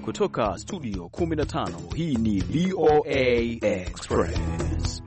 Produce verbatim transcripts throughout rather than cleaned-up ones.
Kutoka studio kumi na tano, hii ni V O A Express.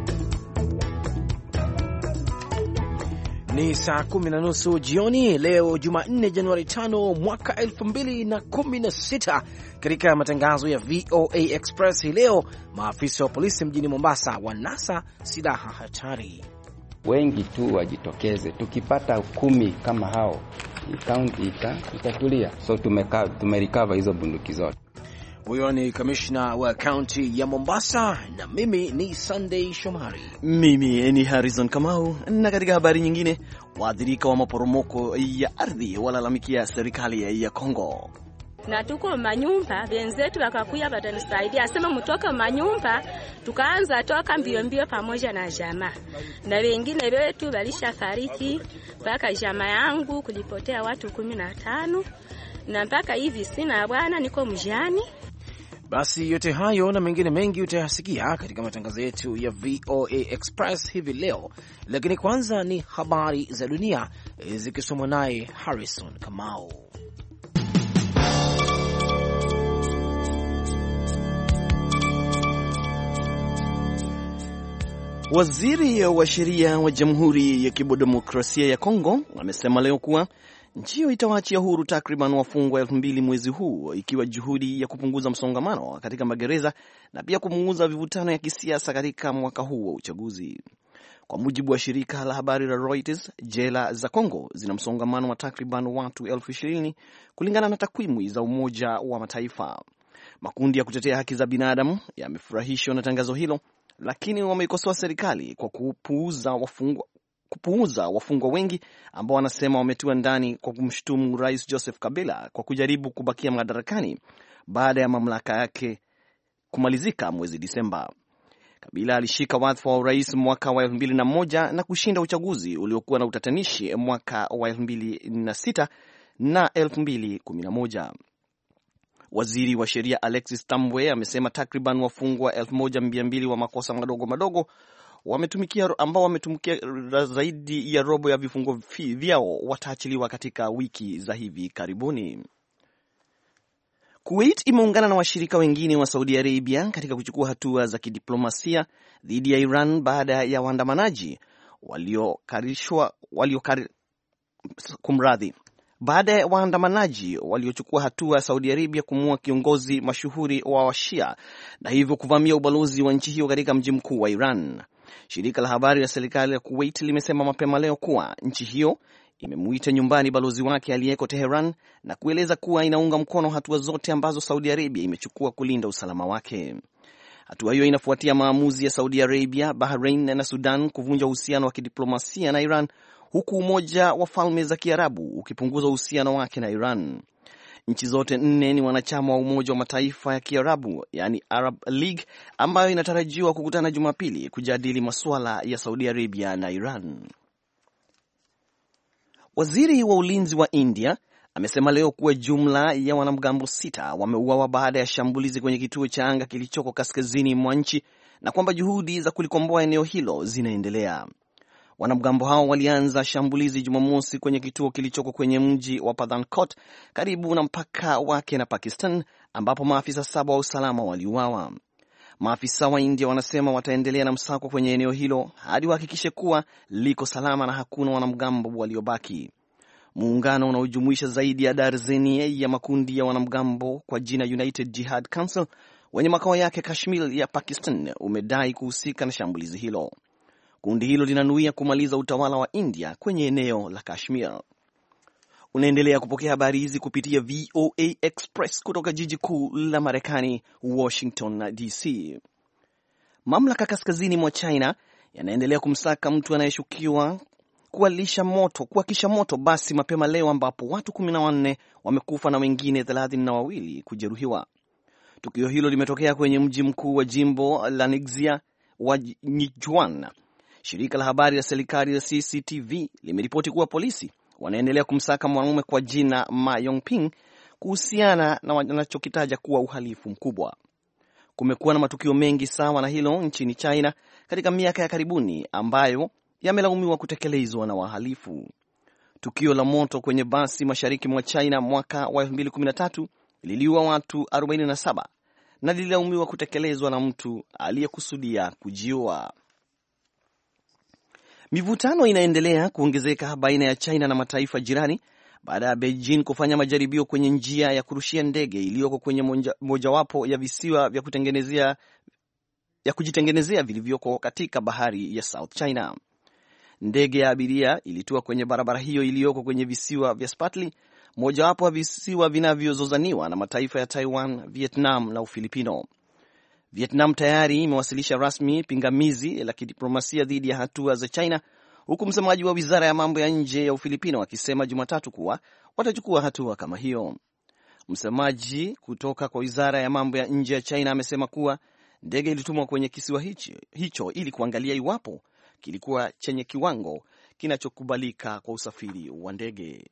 Ni saa kumi na nusu jioni leo Jumanne Januari tano mwaka elfu mbili na kumi na sita. Katika matangazo ya V O A Express hii leo, maafisa wa polisi mjini Mombasa wanasa silaha hatari. Wengi tu wajitokeze, tukipata kumi kama hao kaunti ita, itatulia. So tumeka tumerecover hizo bunduki zote. Huyo ni kamishna wa kaunti ya Mombasa, na mimi ni Sunday Shomari. Mimi ni Harrison Kamau. Na katika habari nyingine, waathirika wa maporomoko ya ardhi walalamikia serikali ya Kongo. Na tuko manyumba, wenzetu wakakuya watanisaidia, asema mtoke manyumba, tukaanza toka mbio mbio pamoja na jamaa. Na wengine wetu walishafariki, mpaka jamaa yangu kulipotea watu kumi na tano, na mpaka hivi sina bwana, niko mjani. Basi yote hayo na mengine mengi utayasikia katika matangazo yetu ya V O A Express hivi leo, lakini kwanza ni habari za dunia zikisomwa naye Harrison Kamau. Waziri wa sheria wa Jamhuri ya Kidemokrasia ya Kongo amesema leo kuwa nchi hiyo itawaachia huru takriban wafungwa elfu mbili mwezi huu, ikiwa juhudi ya kupunguza msongamano katika magereza na pia kupunguza vivutano ya kisiasa katika mwaka huu wa uchaguzi. Kwa mujibu wa shirika la habari la Reuters, jela za Kongo zina msongamano wa takriban watu elfu ishirini kulingana na takwimu za Umoja wa Mataifa. Makundi ya kutetea haki za binadamu yamefurahishwa na tangazo hilo, lakini wameikosoa serikali kwa kupuuza wafungwa kupuuza wafungwa wengi ambao wanasema wametiwa ndani kwa kumshutumu Rais Joseph Kabila kwa kujaribu kubakia madarakani baada ya mamlaka yake kumalizika mwezi Disemba. Kabila alishika wadhifa wa urais mwaka wa elfu mbili na moja na kushinda uchaguzi uliokuwa na utatanishi mwaka wa elfu mbili na sita na elfu mbili kumi na moja. Waziri wa sheria Alexis Tambwe amesema takriban wafungwa elfu moja mia mbili wa makosa madogo madogo wametumikia ambao wametumikia zaidi ya robo ya vifungo vyao wataachiliwa katika wiki za hivi karibuni. Kuwait imeungana na washirika wengine wa Saudi Arabia katika kuchukua hatua za kidiplomasia dhidi ya Iran baada ya waandamanaji waliokarishwa waliokari kumradhi baada ya waandamanaji waliochukua hatua Saudi Arabia kumua kiongozi mashuhuri wa Washia na hivyo kuvamia ubalozi wa nchi hiyo katika mji mkuu wa Iran. Shirika la habari la serikali ya Kuwait limesema mapema leo kuwa nchi hiyo imemuita nyumbani balozi wake aliyeko Tehran na kueleza kuwa inaunga mkono hatua zote ambazo Saudi Arabia imechukua kulinda usalama wake. Hatua hiyo inafuatia maamuzi ya Saudi Arabia, Bahrain na Sudan kuvunja uhusiano wa kidiplomasia na Iran, huku Umoja wa Falme za Kiarabu ukipunguza uhusiano wake na Iran. Nchi zote nne ni wanachama wa Umoja wa Mataifa ya Kiarabu, yani Arab League, ambayo inatarajiwa kukutana Jumapili kujadili masuala ya Saudi Arabia na Iran. Waziri wa ulinzi wa India amesema leo kuwa jumla ya wanamgambo sita wameuawa baada ya shambulizi kwenye kituo cha anga kilichoko kaskazini mwa nchi na kwamba juhudi za kulikomboa eneo hilo zinaendelea. Wanamgambo hao walianza shambulizi Jumamosi kwenye kituo kilichoko kwenye mji wa Pathankot karibu na mpaka wake na Pakistan, ambapo maafisa saba wa usalama waliuawa. Maafisa wa India wanasema wataendelea na msako kwenye eneo hilo hadi wahakikishe kuwa liko salama na hakuna wanamgambo waliobaki. Muungano unaojumuisha zaidi ya darzeni ya makundi ya wanamgambo kwa jina United Jihad Council wenye makao yake Kashmir ya Pakistan umedai kuhusika na shambulizi hilo. Kundi hilo linanuia kumaliza utawala wa India kwenye eneo la Kashmir. Unaendelea kupokea habari hizi kupitia V O A Express kutoka jiji kuu la Marekani, Washington D C. Mamlaka kaskazini mwa China yanaendelea kumsaka mtu anayeshukiwa kuwalisha moto, kuwakisha moto basi mapema leo, ambapo watu kumi na wanne wamekufa na wengine thelathini na wawili kujeruhiwa. Tukio hilo limetokea kwenye mji mkuu wa jimbo la Ningxia wa Nijuan. Shirika la habari la serikali la C C T V limeripoti kuwa polisi wanaendelea kumsaka mwanaume kwa jina Ma Yongping kuhusiana na wanachokitaja kuwa uhalifu mkubwa. Kumekuwa na matukio mengi sawa na hilo nchini China katika miaka ya karibuni ambayo yamelaumiwa kutekelezwa na wahalifu. Tukio la moto kwenye basi mashariki mwa China mwaka wa elfu mbili kumi na tatu liliua watu arobaini na saba na lililaumiwa kutekelezwa na mtu aliyekusudia kujiua. Mivutano inaendelea kuongezeka baina ya China na mataifa jirani baada ya Beijing kufanya majaribio kwenye njia ya kurushia ndege iliyoko kwenye mojawapo ya visiwa vya kutengenezea ya kujitengenezea vilivyoko katika bahari ya South China. Ndege ya abiria ilitua kwenye barabara hiyo iliyoko kwenye visiwa vya Spratly, mojawapo ya visiwa vinavyozozaniwa na mataifa ya Taiwan, Vietnam na Ufilipino. Vietnam tayari imewasilisha rasmi pingamizi la kidiplomasia dhidi ya hatua za China, huku msemaji wa wizara ya mambo ya nje ya Ufilipino akisema Jumatatu kuwa watachukua hatua kama hiyo. Msemaji kutoka kwa wizara ya mambo ya nje ya China amesema kuwa ndege ilitumwa kwenye kisiwa hicho, hicho ili kuangalia iwapo kilikuwa chenye kiwango kinachokubalika kwa usafiri wa ndege.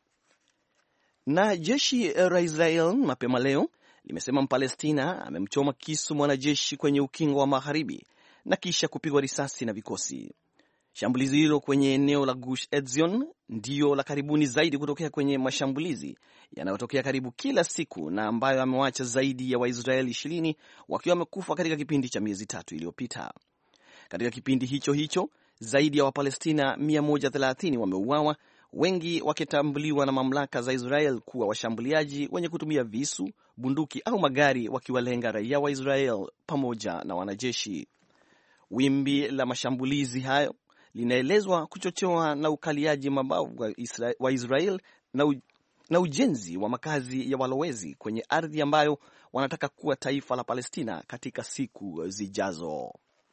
Na jeshi la Israel mapema leo limesema Mpalestina amemchoma kisu mwanajeshi kwenye ukingo wa magharibi na kisha kupigwa risasi na vikosi. Shambulizi hilo kwenye eneo la Gush Etzion ndio la karibuni zaidi kutokea kwenye mashambulizi yanayotokea karibu kila siku na ambayo amewacha zaidi ya Waisraeli ishirini wakiwa wamekufa katika kipindi cha miezi tatu iliyopita. Katika kipindi hicho hicho, zaidi ya Wapalestina mia moja thelathini wameuawa, wengi wakitambuliwa na mamlaka za Israel kuwa washambuliaji wenye kutumia visu, bunduki au magari wakiwalenga raia wa Israel pamoja na wanajeshi. Wimbi la mashambulizi hayo linaelezwa kuchochewa na ukaliaji mabavu wa Israel na, u, na ujenzi wa makazi ya walowezi kwenye ardhi ambayo wanataka kuwa taifa la Palestina katika siku zijazo.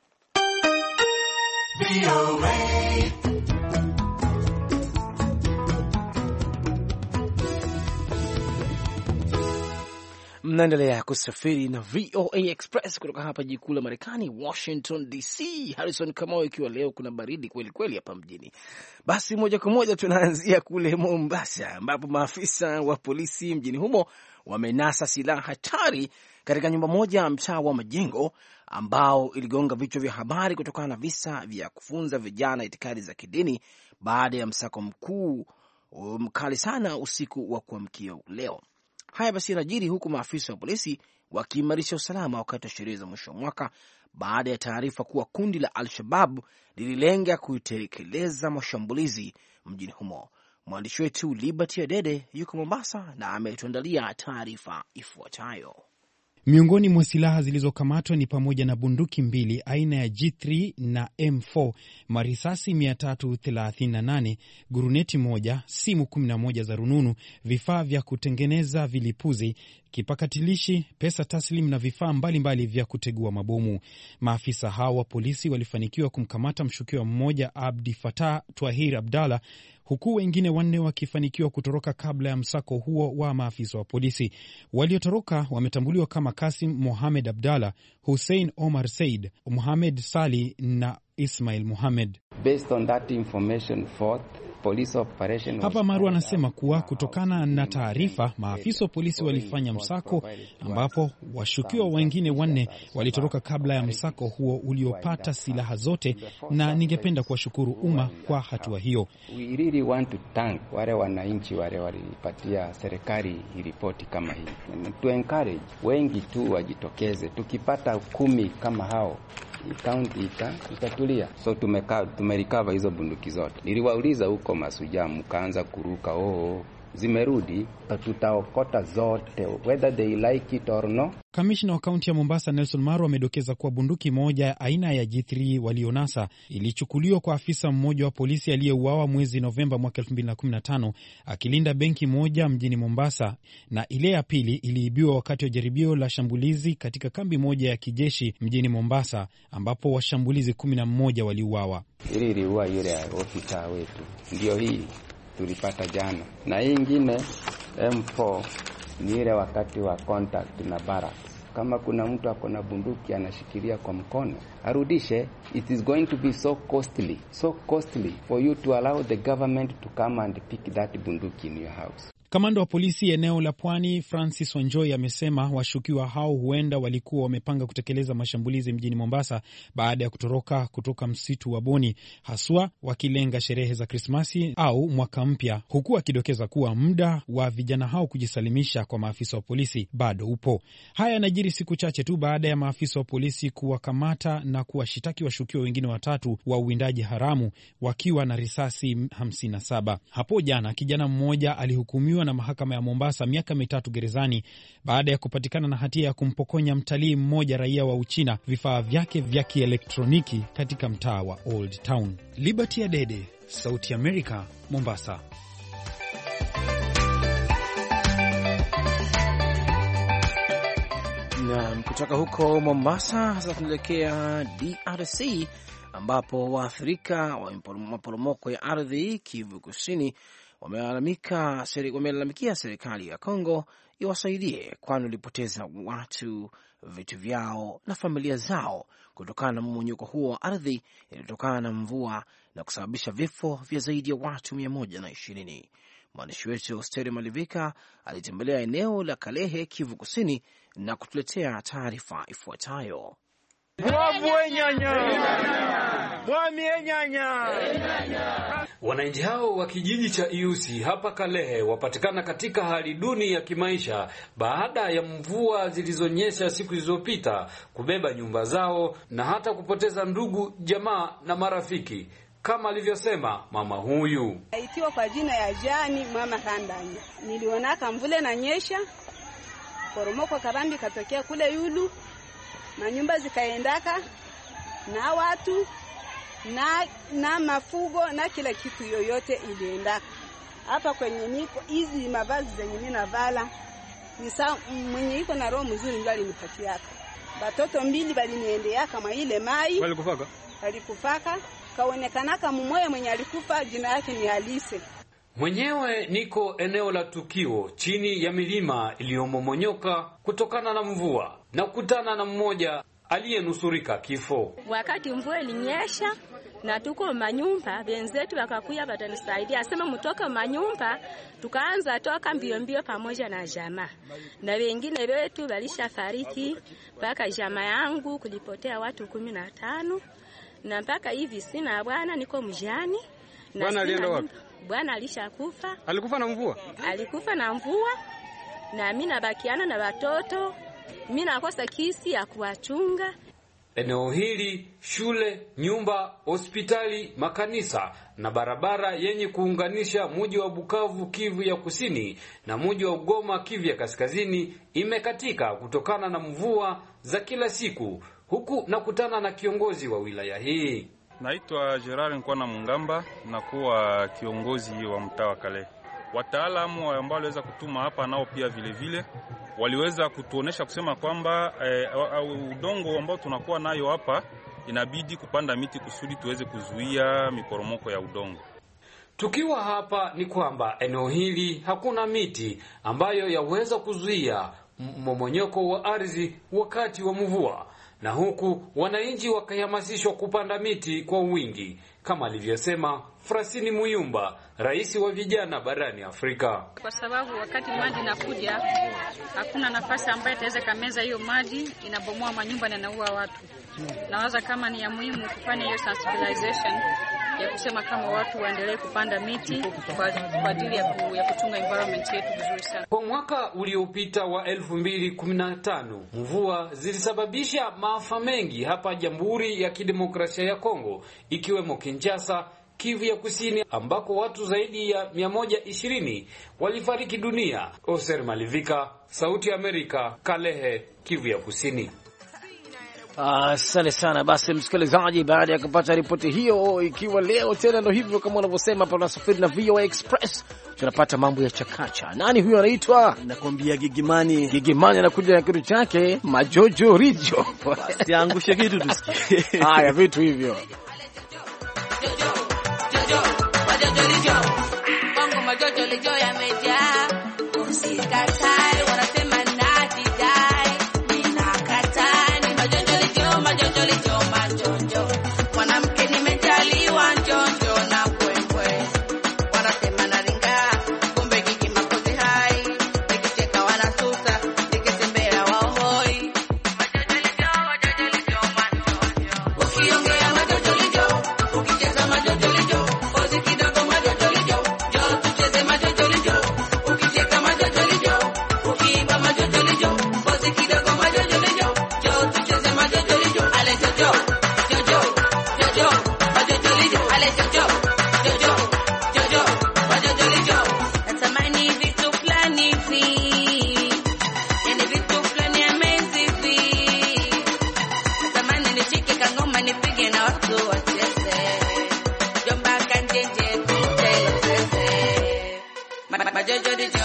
Mnaendelea kusafiri na V O A Express kutoka hapa jiji kuu la Marekani, Washington D C. Harrison Kamau, ikiwa leo kuna baridi kweli kweli hapa mjini. Basi moja kwa moja tunaanzia kule Mombasa, ambapo maafisa wa polisi mjini humo wamenasa silaha hatari katika nyumba moja ya mtaa wa Majengo, ambao iligonga vichwa vya habari kutokana na visa vya kufunza vijana itikadi za kidini baada ya msako mkuu mkali sana usiku wa kuamkia leo. Haya basi yanajiri huku maafisa wa polisi wakiimarisha usalama wakati wa sherehe za mwisho wa mwaka baada ya taarifa kuwa kundi la Al-Shabaab lililenga kutekeleza mashambulizi mjini humo. Mwandishi wetu Liberty Adede yuko Mombasa na ametuandalia taarifa ifuatayo. Miongoni mwa silaha zilizokamatwa ni pamoja na bunduki mbili aina ya G three na M four, marisasi mia tatu thelathini na nane, guruneti moja, simu kumi na moja za rununu, vifaa vya kutengeneza vilipuzi, kipakatilishi, pesa taslim na vifaa mbalimbali vya kutegua mabomu. Maafisa hao wa polisi walifanikiwa kumkamata mshukiwa mmoja, Abdi Fatah Twahir Abdalla, huku wengine wanne wakifanikiwa kutoroka kabla ya msako huo wa maafisa wa polisi. Waliotoroka wametambuliwa kama Kasim Mohamed Abdalla, Hussein Omar Said, Mohamed Sali na Ismail Mohamed. Based on that information, fourth police operation. Hapa Maru anasema kuwa kutokana na taarifa, maafisa wa polisi walifanya msako ambapo washukiwa wengine wanne walitoroka kabla ya msako huo uliopata silaha zote, na ningependa kuwashukuru umma kwa hatua hiyo. We really want to thank wale wananchi wale walipatia serikali ripoti kama hii. To encourage wengi tu wajitokeze, tukipata kumi kama hao kaunti ita itatulia. So tumeka tumerecover hizo bunduki zote. Niliwauliza huko Masuja, mkaanza kuruka, oh zimerudi, tutaokota zote whether they like it or no. Kamishna wa kaunti ya Mombasa Nelson Maro amedokeza kuwa bunduki moja aina ya G three walionasa ilichukuliwa kwa afisa mmoja wa polisi aliyeuawa mwezi Novemba mwaka elfu mbili na kumi na tano akilinda benki moja mjini Mombasa, na ile ya pili iliibiwa wakati wa jaribio la shambulizi katika kambi moja ya kijeshi mjini Mombasa, ambapo washambulizi kumi na mmoja waliuawa. Ile iliua yule ofisa wetu, ndio hii tulipata jana. Na hii ingine M four ni ile wakati wa contact na bara. Kama kuna mtu akona bunduki anashikilia kwa mkono, arudishe. It is going to be so costly, so costly for you to allow the government to come and pick that bunduki in your house. Kamanda wa polisi eneo la Pwani Francis Wanjoi amesema washukiwa hao huenda walikuwa wamepanga kutekeleza mashambulizi mjini Mombasa baada ya kutoroka kutoka msitu wa Boni, haswa wakilenga sherehe za Krismasi au mwaka mpya, huku akidokeza kuwa muda wa vijana hao kujisalimisha kwa maafisa wa polisi bado upo. Haya yanajiri siku chache tu baada ya maafisa wa polisi kuwakamata na kuwashitaki washukiwa wengine watatu wa uwindaji haramu wakiwa na risasi hamsini na saba. Hapo jana kijana mmoja alihukumiwa na mahakama ya Mombasa miaka mitatu gerezani baada ya kupatikana na hatia ya kumpokonya mtalii mmoja raia wa Uchina vifaa vyake vya kielektroniki katika mtaa wa Old Town. Liberty Adede, Sauti America, Mombasa. Na kutoka huko Mombasa sasa tunaelekea D R C ambapo waathirika wa maporomoko ya ardhi Kivu Kusini wamelalamikia wamelalamikia serikali ya Kongo iwasaidie, kwani walipoteza watu, vitu vyao na familia zao kutokana na mmonyoko huo wa ardhi iliyotokana na mvua na kusababisha vifo vya zaidi ya watu mia moja na ishirini. Mwandishi wetu Osteri Malivika alitembelea eneo la Kalehe, Kivu Kusini, na kutuletea taarifa ifuatayo. Wananchi hao wa kijiji cha Iusi hapa Kalehe wapatikana katika hali duni ya kimaisha baada ya mvua zilizonyesha siku zilizopita kubeba nyumba zao na hata kupoteza ndugu, jamaa na marafiki, kama alivyosema mama huyu. Aitiwa kwa jina ya Jani mama Kandani. Nilionaka mvule na nyesha, poromoko kabambi katokea kule Yulu, na nyumba zikaendaka na watu na na mafugo na kila kitu yoyote iliendaka. Hapa kwenye niko hizi mavazi zenye mimi navala ni sawa, mwenye iko na roho mzuri ndio alinipatiaka. Watoto mbili baliniendea kama ile mai. Walikufaka? Walikufaka. Kaonekanaka mmoja mwenye alikufa jina yake ni Alise. Mwenyewe niko eneo la tukio chini ya milima iliyomomonyoka kutokana na mvua na kukutana na mmoja aliyenusurika kifo. Wakati mvua ilinyesha na tuko manyumba, benzetu wakakuya batanisaidia, asema mtoka manyumba, tukaanza toka mbio mbio pamoja na jamaa. Na wengine wetu walishafariki, mpaka jamaa yangu kulipotea watu kumi na tano. Na mpaka hivi sina bwana, niko mjani. Bwana alienda wapi? Bwana alishakufa. Alikufa na mvua? Alikufa na mvua. Na mimi nabakiana na watoto. Mimi nakosa kisi ya kuwachunga. Eneo hili, shule, nyumba, hospitali, makanisa na barabara yenye kuunganisha mji wa Bukavu Kivu ya Kusini na mji wa Goma Kivu ya Kaskazini imekatika kutokana na mvua za kila siku, huku nakutana na kiongozi wa wilaya hii. Naitwa Gerard Nkwana Mungamba, na kuwa kiongozi wa mtaa wa Kalehe. Wataalamu ambao waliweza kutuma hapa nao pia vile vile waliweza kutuonesha kusema kwamba eh, udongo ambao tunakuwa nayo hapa inabidi kupanda miti kusudi tuweze kuzuia miporomoko ya udongo. Tukiwa hapa ni kwamba eneo hili hakuna miti ambayo yaweza kuzuia mmomonyoko wa ardhi wakati wa mvua, na huku wananchi wakahamasishwa kupanda miti kwa wingi, kama alivyosema Frasini Muyumba, rais wa vijana barani Afrika. Kwa sababu wakati maji inakuja hakuna nafasi ambayo itaweza kameza hiyo maji, inabomoa manyumba na inaua watu. Nawaza kama ni ya muhimu kufanya hiyo sensibilization ya kusema kama watu waendelee kupanda miti kwa ajili ya, ku, ya kuchunga environment yetu vizuri sana. Kwa mwaka uliopita wa elfu mbili kumi na tano, mvua zilisababisha maafa mengi hapa Jamhuri ya Kidemokrasia ya Kongo, ikiwemo Kinshasa, Kivu ya Kusini, ambako watu zaidi ya mia moja ishirini walifariki dunia. Oser Malivika, Sauti ya Amerika, Kalehe, Kivu ya Kusini. Asante uh, sana. Basi msikilizaji, baada ya kupata ripoti hiyo, ikiwa leo tena ndo hivyo kama unavyosema hapa tunasafiri na V O A Express, tunapata mambo ya chakacha. Nani huyo anaitwa? Nakwambia Gigimani. Gigimani anakuja na kitu chake Majojo Rijo. Basi angushe kitu tusikie. Haya, vitu hivyo. Bongo Majojo Rijo yamejaa. Usikatai wanasema nati dai. Ninakataa ni Majojo Rijo, Majojo Rijo, Majojo. Mwanamke nimejaliwa njonjo na kwekwe. Wanasema naringa, kumbe Gigi makozi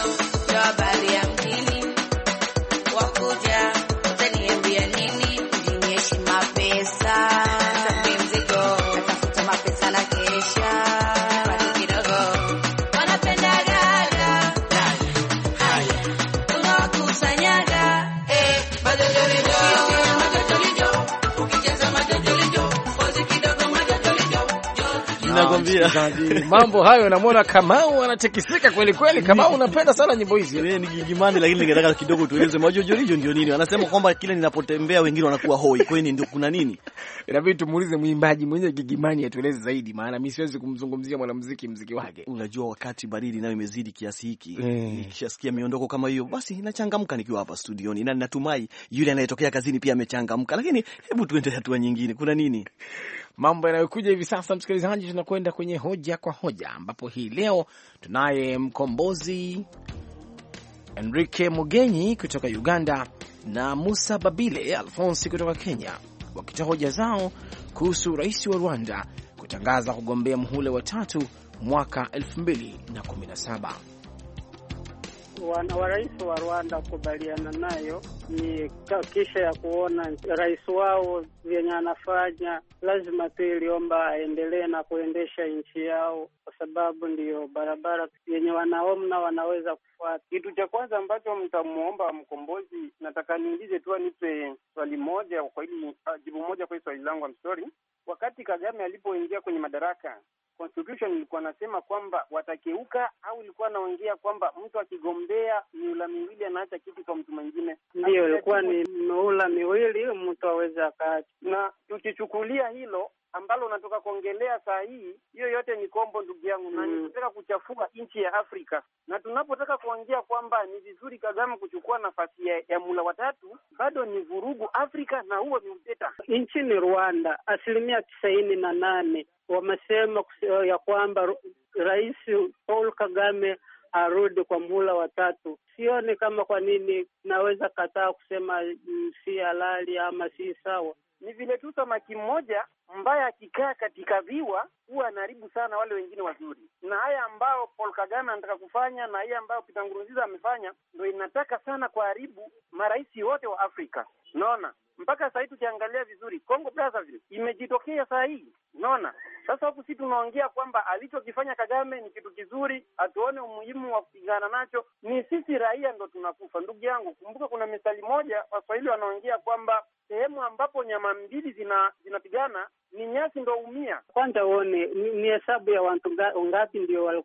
ndo habari ya mjini. Wakuja utaniambia nini? Mjini heshima pesa, safi mzigo, natafuta mapesa na kesha baki kidogo. Wanapenda gaga haya, tunawakusanyaga eh, majojolijo majojolijo, ukicheza majojolijo pozi kidogo majojolijo. Nakwambia mambo hayo, namuona Kamau anatekisika kweli kweli. Kamau, unapenda sana nyimbo hizi. Mimi ni gigimani, lakini ningetaka kidogo tueleze majojolijo ndio nini. Wanasema kwamba kile ninapotembea wengine wanakuwa hoi. Kwani ndio kuna nini? Inabidi tumuulize mwimbaji mwenye gigimani atueleze zaidi, maana mimi siwezi kumzungumzia mwanamuziki muziki wake. Unajua wakati baridi nayo imezidi kiasi hiki, nikishasikia miondoko kama hiyo basi nachangamka nikiwa hapa studioni, na ninatumai yule anayetokea kazini pia amechangamka. Lakini hebu tuende hatua nyingine. Kuna nini? Mambo yanayokuja hivi sasa, msikilizaji, tunakwenda kwenye hoja kwa hoja, ambapo hii leo tunaye mkombozi Enrique Mugenyi kutoka Uganda na Musa Babile Alfonsi kutoka Kenya, wakitoa hoja zao kuhusu rais wa Rwanda kutangaza kugombea muhula wa tatu mwaka elfu mbili na kumi na saba. Wana wa rais wa Rwanda kukubaliana nayo ni kisha ya kuona rais wao vyenye anafanya, lazima tu iliomba aendelee na kuendesha nchi yao, kwa sababu ndiyo barabara yenye wanaomna wanaweza kufuata. Kitu cha kwanza ambacho mtamuomba mkombozi, nataka niulize tu nipe swali moja kwa hili, uh, jibu moja kwa swali langu. I'm sorry. Wakati Kagame alipoingia kwenye madaraka, Constitution ilikuwa nasema kwamba watakeuka, au ilikuwa naongea kwamba mtu akigombea miula miwili anaacha kiti kwa mtu mwingine? Ndio, ilikuwa ni miula miwili mtu aweze akaacha. Na tukichukulia hilo ambalo unatoka kuongelea saa hii, hiyo yote ni kombo ndugu yangu, na mm. Nitaka kuchafua nchi ya Afrika. Na tunapotaka kuongea kwamba ni vizuri Kagame kuchukua nafasi ya, ya mula watatu, bado ni vurugu Afrika, na huo ni uteta. Nchini Rwanda asilimia tisaini na nane wamesema ya kwamba Rais Paul Kagame arudi kwa muhula wa tatu. Sioni kama kwa nini naweza kataa kusema mm, si halali ama si sawa. Ni vile tu samaki mmoja mbaya akikaa katika viwa huwa anaharibu sana wale wengine wazuri. Na haya ambao Paul Kagame anataka kufanya na haya ambao Pierre Nkurunziza amefanya ndio inataka sana kuharibu marais wote wa Afrika. Unaona? Mpaka sasa tukiangalia vizuri, Congo Brazzaville imejitokea saa hii. Unaona? Sasa huku sisi tunaongea kwamba alichokifanya Kagame ni kitu kizuri, atuone umuhimu wa kupigana nacho. Ni sisi raia ndo tunakufa. Ndugu yangu, kumbuka kuna misali moja Waswahili wanaongea kwamba sehemu ambapo nyama mbili zina zinapigana ni nyasi ndo umia. Kwanza uone ni hesabu ya watu ngapi ndio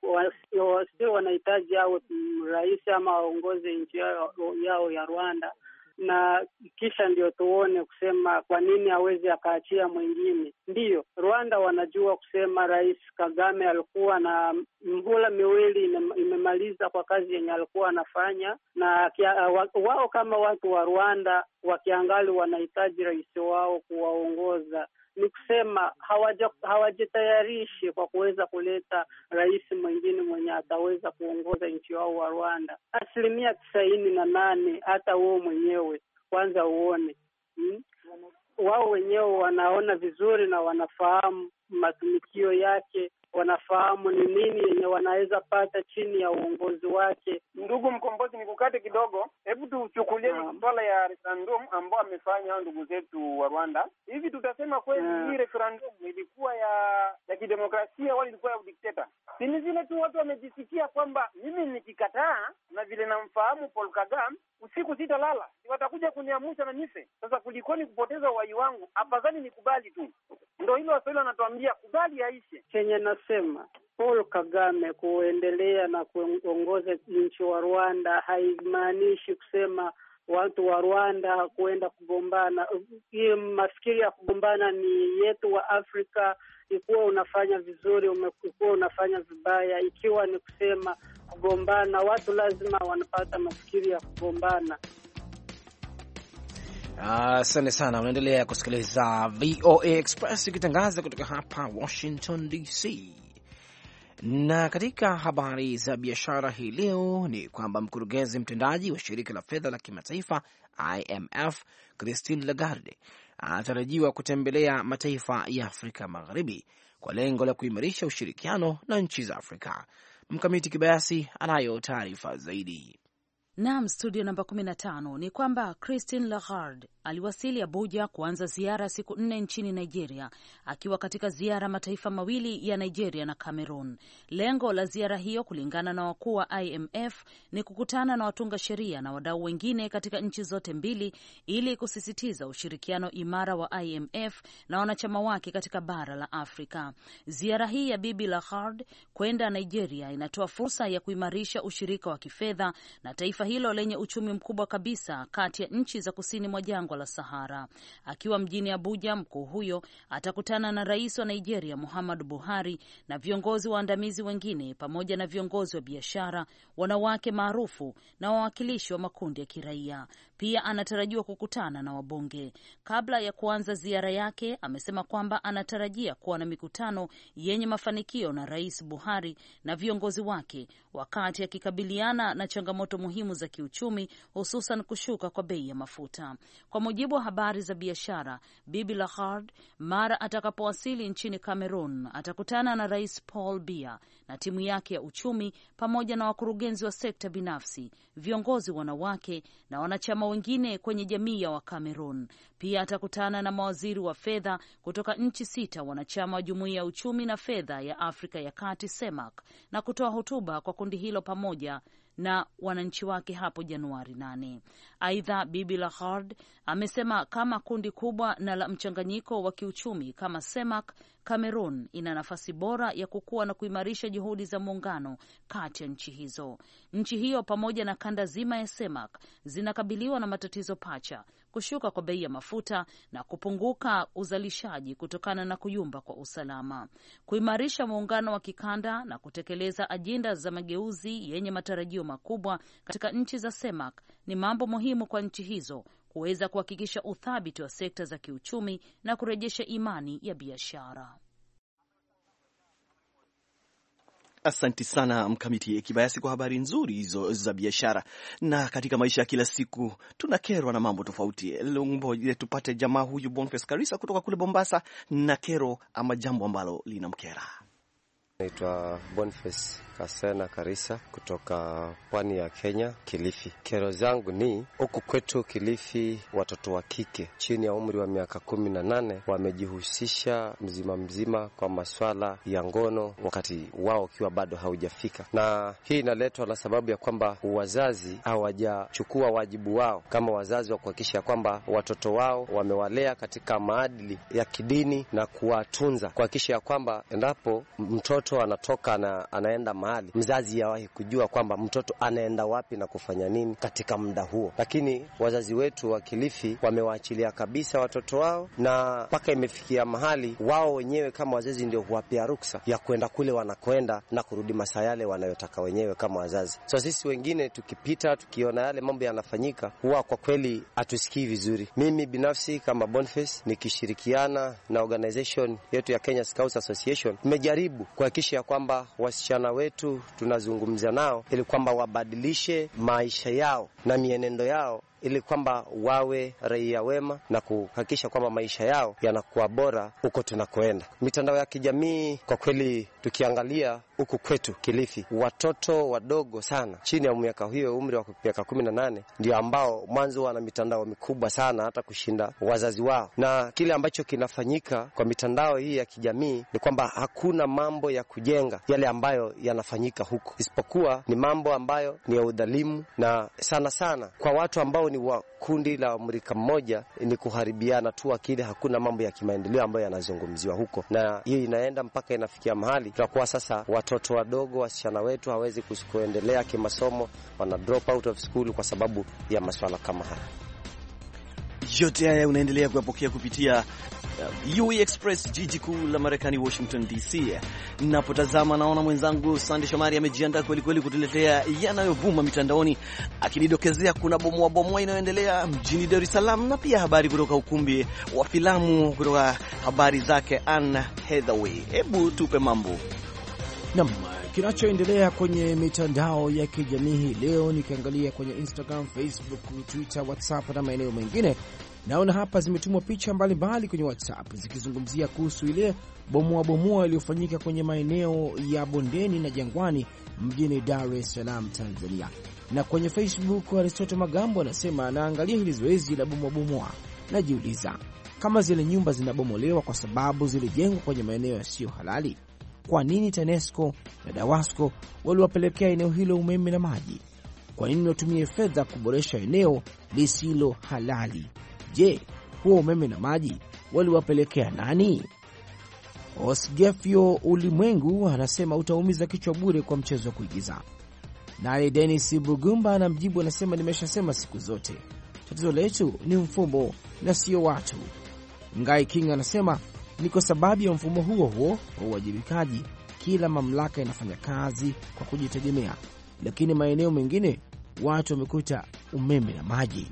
sio wanahitaji au rais ama waongoze nchi yao, yao ya Rwanda, na kisha ndio tuone kusema kwa nini hawezi akaachia mwingine. Ndiyo, Rwanda wanajua kusema Rais Kagame alikuwa na mhula miwili imemaliza kwa kazi yenye alikuwa anafanya, na kia, wao kama watu wa Rwanda wakiangali wanahitaji rais wao kuwaongoza. Ni kusema hawajitayarishi kwa kuweza kuleta rais mwingine mwenye ataweza kuongoza nchi wao wa Rwanda. Asilimia tisaini na nane hata wao mwenyewe kwanza uone hmm? Wao wenyewe wanaona vizuri na wanafahamu matumikio yake, wanafahamu ni nini yenye wanaweza pata chini ya uongozi wake. Ndugu mkombozi, nikukate kidogo, hebu tuchukulie swala ya referendum ambao amefanya ndugu zetu wa Rwanda. Hivi tutasema kweli hii referendum ilikuwa ya ya kidemokrasia au ilikuwa ya udikteta? Si ni vile tu watu wamejisikia kwamba mimi nikikataa, na vile namfahamu Paul Kagame, usiku sitalala, watakuja kuniamusha na nife. Sasa kulikoni kupoteza uhai wangu, afadhali nikubali tu. Ndio hilo Waswahili wanatuambia kubali aishe. Chenye nasema Paul Kagame kuendelea na kuongoza nchi wa Rwanda haimaanishi kusema watu wa Rwanda kuenda kugombana. Hii mafikiri ya kugombana ni yetu wa Afrika. Ikiwa unafanya vizuri, umekuwa unafanya vibaya, ikiwa ni kusema kugombana, watu lazima wanapata mafikiri ya kugombana. Asante uh, sana. Unaendelea kusikiliza V O A Express ikitangaza kutoka hapa Washington D C. Na katika habari za biashara hii leo ni kwamba mkurugenzi mtendaji wa shirika la fedha la kimataifa I M F Christine Lagarde anatarajiwa kutembelea mataifa ya Afrika Magharibi kwa lengo la kuimarisha ushirikiano na nchi za Afrika. Mkamiti Kibayasi anayo taarifa zaidi. Naam, studio namba kumi na tano ni kwamba Christine Lagarde aliwasili Abuja kuanza ziara siku nne nchini Nigeria, akiwa katika ziara mataifa mawili ya Nigeria na Cameroon. Lengo la ziara hiyo, kulingana na wakuu wa I M F, ni kukutana na watunga sheria na wadau wengine katika nchi zote mbili ili kusisitiza ushirikiano imara wa I M F na wanachama wake katika bara la Afrika. Ziara hii ya Bibi Lagarde kwenda Nigeria inatoa fursa ya kuimarisha ushirika wa kifedha na taifa hilo lenye uchumi mkubwa kabisa kati ya nchi za kusini mwa jangwa la Sahara. Akiwa mjini Abuja, mkuu huyo atakutana na rais wa Nigeria Muhammadu Buhari na viongozi waandamizi wengine pamoja na viongozi wa biashara, wanawake maarufu na wawakilishi wa makundi ya kiraia. Pia anatarajiwa kukutana na wabunge. Kabla ya kuanza ziara yake, amesema kwamba anatarajia kuwa na mikutano yenye mafanikio na Rais Buhari na viongozi wake wakati akikabiliana na changamoto muhimu za kiuchumi, hususan kushuka kwa bei ya mafuta. Kwa mujibu wa habari za biashara, Bibi Lagarde mara atakapowasili nchini Cameroon atakutana na Rais Paul Biya na timu yake ya uchumi pamoja na wakurugenzi wa sekta binafsi, viongozi wanawake na wanachama wengine kwenye jamii ya wa Cameroon. Pia atakutana na mawaziri wa fedha kutoka nchi sita wanachama wa Jumuiya ya Uchumi na Fedha ya Afrika ya Kati CEMAC na kutoa hotuba kwa kundi hilo pamoja na wananchi wake hapo Januari nane. Aidha, Bibi Lagarde amesema kama kundi kubwa na la mchanganyiko wa kiuchumi kama CEMAC, Cameroon ina nafasi bora ya kukua na kuimarisha juhudi za muungano kati ya nchi hizo. Nchi hiyo pamoja na kanda zima ya CEMAC zinakabiliwa na matatizo pacha, kushuka kwa bei ya mafuta na kupunguka uzalishaji kutokana na kuyumba kwa usalama. Kuimarisha muungano wa kikanda na kutekeleza ajenda za mageuzi yenye matarajio makubwa katika nchi za CEMAC ni mambo muhimu kwa nchi hizo kuweza kuhakikisha uthabiti wa sekta za kiuchumi na kurejesha imani ya biashara. Asanti sana Mkamiti Kibayasi kwa habari nzuri hizo za biashara. Na katika maisha ya kila siku tunakerwa na mambo tofauti. Leo tupate jamaa huyu Boniface Karisa kutoka kule Mombasa na kero ama jambo ambalo linamkera. Naitwa Boniface Kasena Karisa kutoka pwani ya Kenya, Kilifi. Kero zangu ni huku kwetu Kilifi, watoto wa kike chini ya umri wa miaka kumi na nane wamejihusisha mzima mzima kwa maswala ya ngono wakati wao ukiwa bado haujafika, na hii inaletwa na sababu ya kwamba wazazi hawajachukua wajibu wao kama wazazi wa kuhakikisha kwamba watoto wao wamewalea katika maadili ya kidini na kuwatunza, kuhakikisha kwamba endapo mtoto anatoka na anaenda mahali, mzazi yawahi kujua kwamba mtoto anaenda wapi na kufanya nini katika muda huo. Lakini wazazi wetu wa Kilifi wamewaachilia kabisa watoto wao, na mpaka imefikia mahali wao wenyewe kama wazazi ndio huwapia ruksa ya kwenda kule wanakwenda na kurudi masaa yale wanayotaka wenyewe kama wazazi. So sisi wengine tukipita tukiona yale mambo yanafanyika, huwa kwa kweli hatusikii vizuri. Mimi binafsi kama Boniface nikishirikiana na organization yetu ya Kenya Scouts Association nimejaribu kuhakikisha ya kwamba wasichana wetu tunazungumza nao ili kwamba wabadilishe maisha yao na mienendo yao ili kwamba wawe raia wema na kuhakikisha kwamba maisha yao yanakuwa bora huko tunakoenda. Mitandao ya kijamii kwa kweli tukiangalia huku kwetu Kilifi, watoto wadogo sana chini ya miaka hiyo umri wa miaka kumi na nane ndio ambao mwanzo wana mitandao mikubwa sana hata kushinda wazazi wao. Na kile ambacho kinafanyika kwa mitandao hii ya kijamii ni kwamba hakuna mambo ya kujenga yale ambayo yanafanyika huko, isipokuwa ni mambo ambayo ni ya udhalimu, na sana sana kwa watu ambao ni wa kundi la Amerika mmoja ni kuharibiana tu akili. Hakuna mambo ya kimaendeleo ambayo yanazungumziwa huko, na hii inaenda mpaka inafikia mahali kwa sasa watoto wadogo wasichana wetu hawezi kuendelea kimasomo, wana drop out of school kwa sababu ya masuala kama haya. Yote haya unaendelea kuyapokea kupitia U E Express, jiji kuu la Marekani, Washington D C. Ninapotazama naona mwenzangu Sande Shomari amejiandaa kweli kweli kutuletea yanayovuma mitandaoni, akinidokezea kuna bomoa bomoa inayoendelea mjini Dar es Salaam, na pia habari kutoka ukumbi wa filamu kutoka habari zake Anne Hathaway. Hebu tupe mambo. Naam, kinachoendelea kwenye mitandao ya kijamii leo nikiangalia kwenye Instagram, Facebook, Twitter, WhatsApp na maeneo mengine Naona hapa zimetumwa picha mbalimbali kwenye WhatsApp zikizungumzia kuhusu ile bomoa bomoa iliyofanyika kwenye maeneo ya bondeni na jangwani mjini Dar es Salaam, Tanzania. Na kwenye Facebook Aristotle Magambo anasema anaangalia hili zoezi la bomoa bomoa, najiuliza kama zile nyumba zinabomolewa kwa sababu zilijengwa kwenye maeneo yasiyo halali, kwa nini TANESCO na DAWASCO waliwapelekea eneo hilo umeme na maji? Kwa nini watumie fedha kuboresha eneo lisilo halali? Je, huo umeme na maji waliwapelekea nani? Osgefio Ulimwengu anasema utaumiza kichwa bure kwa mchezo wa kuigiza. Naye Dennis Bugumba anamjibu anasema nimeshasema siku zote, tatizo letu ni mfumo na sio watu. Ngai King anasema ni kwa sababu ya mfumo huo huo wa uwajibikaji, kila mamlaka inafanya kazi kwa kujitegemea, lakini maeneo mengine watu wamekuta umeme na maji.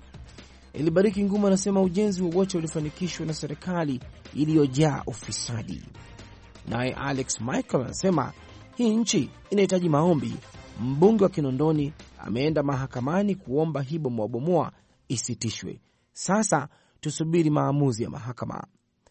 Elibariki Nguma anasema ujenzi wowote ulifanikishwa na serikali iliyojaa ufisadi. Naye Alex Michael anasema hii nchi inahitaji maombi. Mbunge wa Kinondoni ameenda mahakamani kuomba hii bomoa bomoa isitishwe. Sasa tusubiri maamuzi ya mahakama.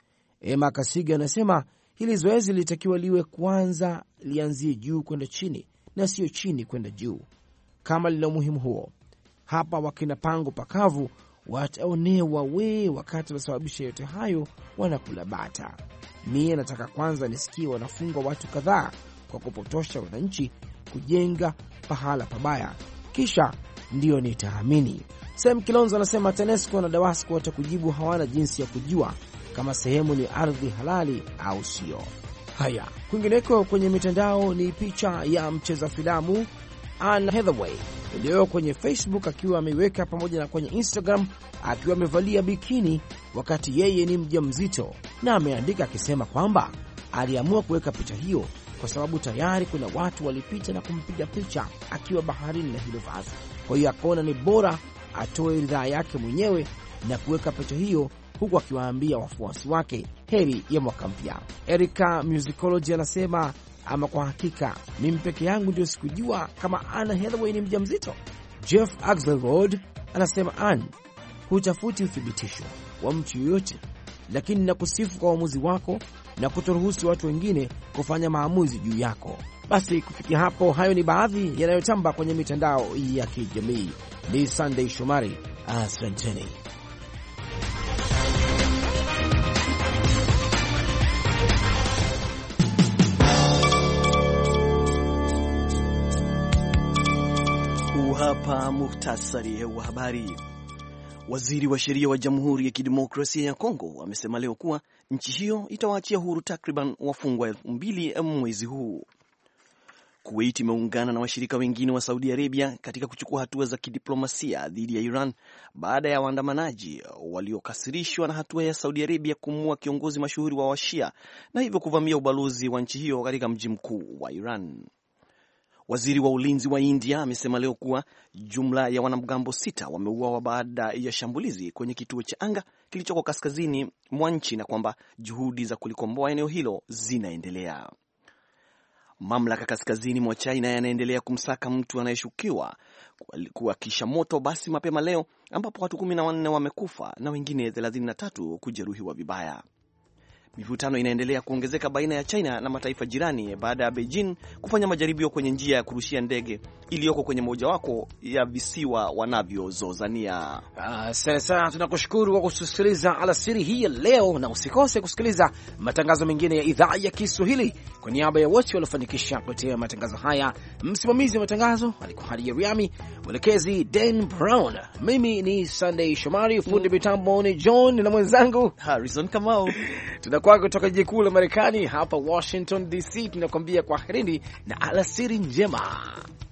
Emma Kasiga anasema hili zoezi lilitakiwa liwe kwanza lianzie juu kwenda chini na sio chini kwenda juu. Kama lina umuhimu huo, hapa wakina Pango Pakavu wataonewa we wakati wasababisha yote hayo wanakula bata. Mie nataka kwanza nisikie wanafungwa watu kadhaa kwa kupotosha wananchi kujenga pahala pabaya, kisha ndio nitaamini. Sam Kilonzo anasema TANESCO na DAWASCO watakujibu, hawana jinsi ya kujua kama sehemu ni ardhi halali au sio. Haya, kwingineko kwenye mitandao ni picha ya mcheza filamu Anne Hathaway iliyo kwenye Facebook akiwa ameiweka pamoja na kwenye Instagram akiwa amevalia bikini wakati yeye ni mjamzito, na ameandika akisema kwamba aliamua kuweka picha hiyo kwa sababu tayari kuna watu walipita na kumpiga picha akiwa baharini na hilo vazi. Kwa hiyo akaona ni bora atoe ridhaa yake mwenyewe na kuweka picha hiyo, huku akiwaambia wafuasi wake heri ya mwaka mpya. Erika Musicology anasema ama kwa hakika mimi peke yangu ndio sikujua kama Anne Hathaway ni mjamzito. Jeff Axelrod anasema Anne, hutafuti uthibitisho wa mtu yoyote, lakini nakusifu kwa uamuzi wako na kutoruhusu watu wengine kufanya maamuzi juu yako. Basi kufikia hapo, hayo ni baadhi yanayotamba kwenye mitandao ya kijamii. Ni Sunday Shomari, asanteni. Hapa muhtasari wa habari. Waziri wa sheria wa Jamhuri ya Kidemokrasia ya Kongo amesema leo kuwa nchi hiyo itawaachia huru takriban wafungwa elfu mbili mwezi huu. Kuwait imeungana na washirika wengine wa Saudi Arabia katika kuchukua hatua za kidiplomasia dhidi ya Iran baada ya waandamanaji waliokasirishwa na hatua ya Saudi Arabia kumua kiongozi mashuhuri wa Washia na hivyo kuvamia ubalozi wa nchi hiyo katika mji mkuu wa Iran. Waziri wa ulinzi wa India amesema leo kuwa jumla ya wanamgambo sita wameuawa baada ya shambulizi kwenye kituo cha anga kilichoko kaskazini mwa nchi na kwamba juhudi za kulikomboa eneo hilo zinaendelea. Mamlaka kaskazini mwa China yanaendelea kumsaka mtu anayeshukiwa kuwakisha moto basi mapema leo, ambapo watu kumi na wanne wamekufa na wengine thelathini na tatu kujeruhiwa vibaya. Mivutano inaendelea kuongezeka baina ya China na mataifa jirani baada ya Beijing kufanya majaribio kwenye njia ya kurushia ndege iliyoko kwenye mojawako ya visiwa wanavyozozania. Asante sana, tunakushukuru kwa kusikiliza alasiri hii leo, na usikose kusikiliza matangazo mengine ya idhaa ya Kiswahili. Kwa niaba ya wote waliofanikisha kuletea matangazo haya, msimamizi wa matangazo alikuwa Hadi Riami, mwelekezi Dan Brown, mimi ni Sunday Shomari, fundi mitambo ni John na mwenzangu Harrison Kamau. Tunakuwa kutoka jiji kuu la Marekani hapa Washington D C, tunakwambia kwaherini na alasiri njema.